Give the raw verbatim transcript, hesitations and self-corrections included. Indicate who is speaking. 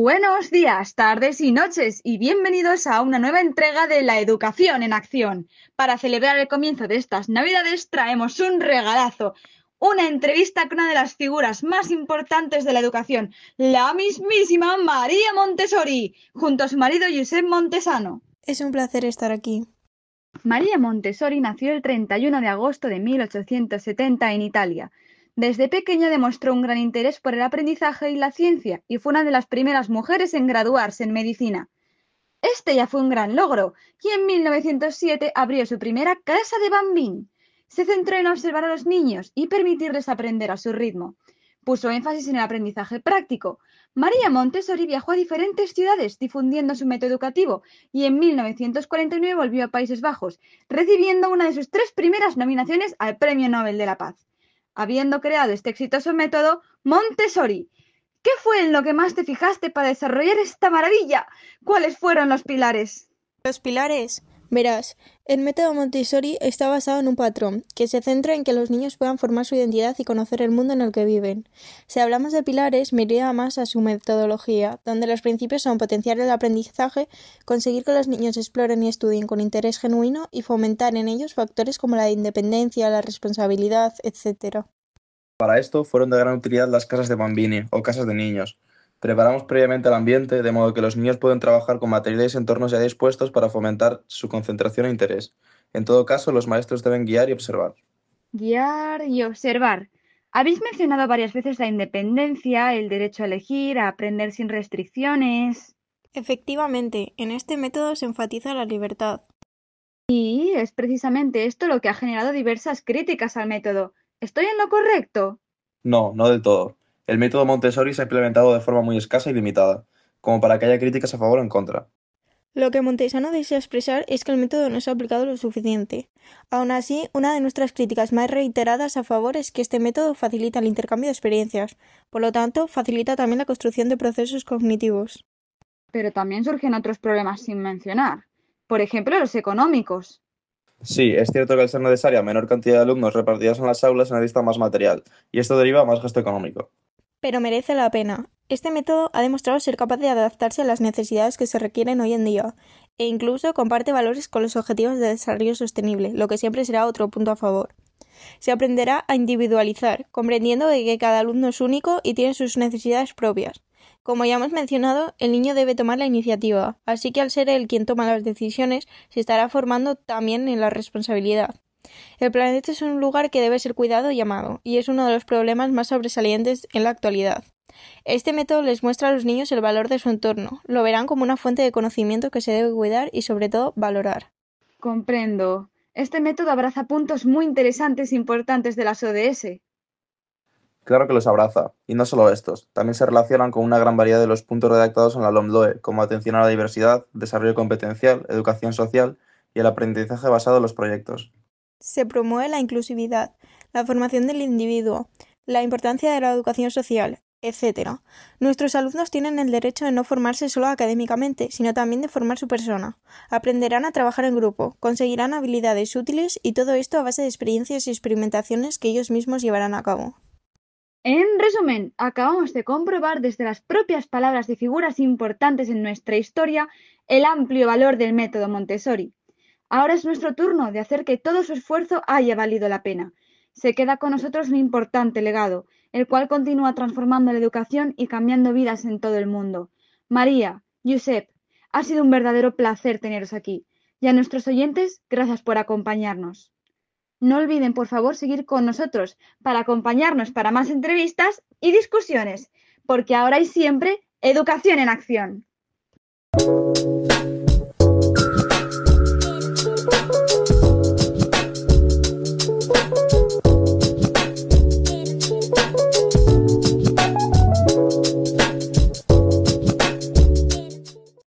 Speaker 1: Buenos días, tardes y noches y bienvenidos a una nueva entrega de La Educación en Acción. Para celebrar el comienzo de estas Navidades traemos un regalazo, una entrevista con una de las figuras más importantes de la educación, la mismísima María Montessori, junto a su marido Josep Montesano.
Speaker 2: Es un placer estar aquí.
Speaker 1: María Montessori nació el treinta y uno de agosto de mil ochocientos setenta en Italia. Desde pequeña demostró un gran interés por el aprendizaje y la ciencia y fue una de las primeras mujeres en graduarse en medicina. Este ya fue un gran logro y en mil novecientos siete abrió su primera casa de bambín. Se centró en observar a los niños y permitirles aprender a su ritmo. Puso énfasis en el aprendizaje práctico. María Montessori viajó a diferentes ciudades difundiendo su método educativo y en mil novecientos cuarenta y nueve volvió a Países Bajos, recibiendo una de sus tres primeras nominaciones al Premio Nobel de la Paz. Habiendo creado este exitoso método Montessori, ¿qué fue en lo que más te fijaste para desarrollar esta maravilla? ¿Cuáles fueron los pilares?
Speaker 2: Los pilares. Verás, el método Montessori está basado en un patrón, que se centra en que los niños puedan formar su identidad y conocer el mundo en el que viven. Si hablamos de pilares, me iría más a su metodología, donde los principios son potenciar el aprendizaje, conseguir que los niños exploren y estudien con interés genuino y fomentar en ellos factores como la independencia, la responsabilidad, etcétera.
Speaker 3: Para esto fueron de gran utilidad las casas de bambini o casas de niños. Preparamos previamente el ambiente de modo que los niños pueden trabajar con materiales y entornos ya dispuestos para fomentar su concentración e interés. En todo caso, los maestros deben guiar y observar.
Speaker 1: Guiar y observar. Habéis mencionado varias veces la independencia, el derecho a elegir, a aprender sin restricciones.
Speaker 2: Efectivamente, en este método se enfatiza la libertad.
Speaker 1: Y es precisamente esto lo que ha generado diversas críticas al método. ¿Estoy en lo correcto?
Speaker 3: No, no del todo. El método Montessori se ha implementado de forma muy escasa y limitada, como para que haya críticas a favor o en contra.
Speaker 2: Lo que Montesano desea expresar es que el método no se ha aplicado lo suficiente. Aún así, una de nuestras críticas más reiteradas a favor es que este método facilita el intercambio de experiencias, por lo tanto, facilita también la construcción de procesos cognitivos.
Speaker 1: Pero también surgen otros problemas sin mencionar. Por ejemplo, los económicos.
Speaker 3: Sí, es cierto que al ser necesaria menor cantidad de alumnos repartidos en las aulas se necesita más material, y esto deriva a más gasto económico.
Speaker 2: Pero merece la pena. Este método ha demostrado ser capaz de adaptarse a las necesidades que se requieren hoy en día, e incluso comparte valores con los objetivos de desarrollo sostenible, lo que siempre será otro punto a favor. Se aprenderá a individualizar, comprendiendo de que cada alumno es único y tiene sus necesidades propias. Como ya hemos mencionado, el niño debe tomar la iniciativa, así que al ser él quien toma las decisiones, se estará formando también en la responsabilidad. El planeta es un lugar que debe ser cuidado y amado, y es uno de los problemas más sobresalientes en la actualidad. Este método les muestra a los niños el valor de su entorno, lo verán como una fuente de conocimiento que se debe cuidar y sobre todo valorar.
Speaker 1: Comprendo. Este método abraza puntos muy interesantes e importantes de las O D S.
Speaker 3: Claro que los abraza, y no solo estos, también se relacionan con una gran variedad de los puntos redactados en la LOMLOE, como atención a la diversidad, desarrollo competencial, educación social y el aprendizaje basado en los proyectos.
Speaker 2: Se promueve la inclusividad, la formación del individuo, la importancia de la educación social, etcétera. Nuestros alumnos tienen el derecho de no formarse solo académicamente, sino también de formar su persona. Aprenderán a trabajar en grupo, conseguirán habilidades útiles y todo esto a base de experiencias y experimentaciones que ellos mismos llevarán a cabo.
Speaker 1: En resumen, acabamos de comprobar desde las propias palabras de figuras importantes en nuestra historia el amplio valor del método Montessori. Ahora es nuestro turno de hacer que todo su esfuerzo haya valido la pena. Se queda con nosotros un importante legado, el cual continúa transformando la educación y cambiando vidas en todo el mundo. María, Josep, ha sido un verdadero placer teneros aquí. Y a nuestros oyentes, gracias por acompañarnos. No olviden, por favor, seguir con nosotros para acompañarnos para más entrevistas y discusiones, porque ahora y siempre, educación en acción.